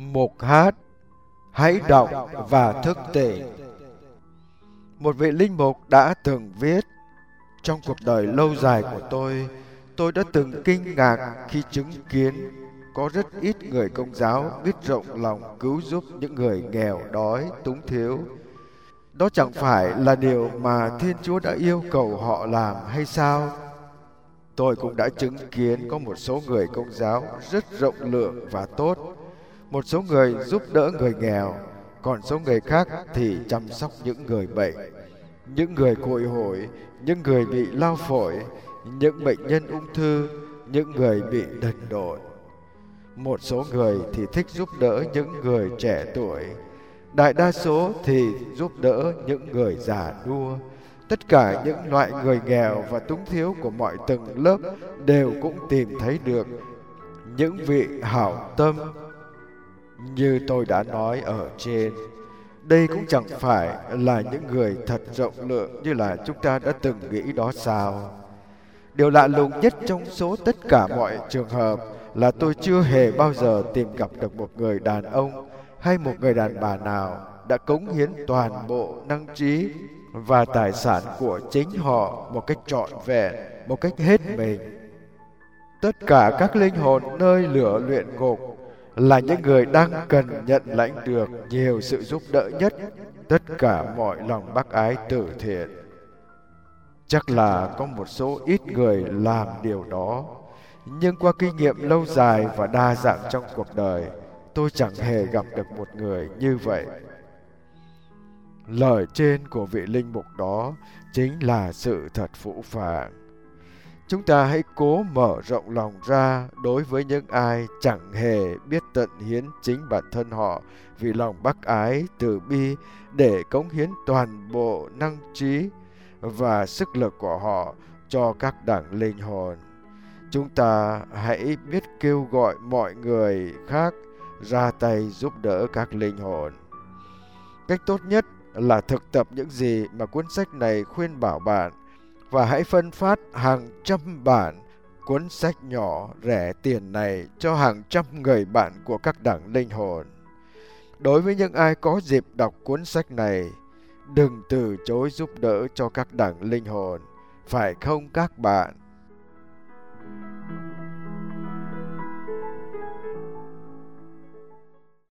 Mục hát hãy đọc và thức tỉnh. Một vị linh mục đã từng viết: trong cuộc đời lâu dài của tôi đã từng kinh ngạc khi chứng kiến có rất ít người Công giáo biết rộng lòng cứu giúp những người nghèo đói, túng thiếu. Đó chẳng phải là điều mà Thiên Chúa đã yêu cầu họ làm hay sao? Tôi cũng đã chứng kiến có một số người Công giáo rất rộng lượng và tốt. Một số người giúp đỡ người nghèo, còn số người khác thì chăm sóc những người bệnh, những người còi hổi, những người bị lao phổi, những bệnh nhân ung thư, những người bị đần độn. Một số người thì thích giúp đỡ những người trẻ tuổi, đại đa số thì giúp đỡ những người già nua. Tất cả những loại người nghèo và túng thiếu của mọi tầng lớp đều cũng tìm thấy được những vị hảo tâm. Như tôi đã nói ở trên, đây cũng chẳng phải là những người thật rộng lượng như là chúng ta đã từng nghĩ đó sao? Điều lạ lùng nhất trong số tất cả mọi trường hợp là tôi chưa hề bao giờ tìm gặp được một người đàn ông hay một người đàn bà nào đã cống hiến toàn bộ năng trí và tài sản của chính họ một cách trọn vẹn, một cách hết mình. Tất cả các linh hồn nơi lửa luyện ngục là những người đang cần nhận lãnh được nhiều sự giúp đỡ nhất, tất cả mọi lòng bác ái từ thiện. Chắc là có một số ít người làm điều đó, nhưng qua kinh nghiệm lâu dài và đa dạng trong cuộc đời, tôi chẳng hề gặp được một người như vậy. Lời trên của vị linh mục đó chính là sự thật phũ phàng. Chúng ta hãy cố mở rộng lòng ra đối với những ai chẳng hề biết tận hiến chính bản thân họ vì lòng bác ái, từ bi để cống hiến toàn bộ năng trí và sức lực của họ cho các đảng linh hồn. Chúng ta hãy biết kêu gọi mọi người khác ra tay giúp đỡ các linh hồn. Cách tốt nhất là thực tập những gì mà cuốn sách này khuyên bảo bạn, và hãy phân phát hàng trăm bản cuốn sách nhỏ rẻ tiền này cho hàng trăm người bạn của các đảng linh hồn. Đối với những ai có dịp đọc cuốn sách này, đừng từ chối giúp đỡ cho các đảng linh hồn, phải không các bạn?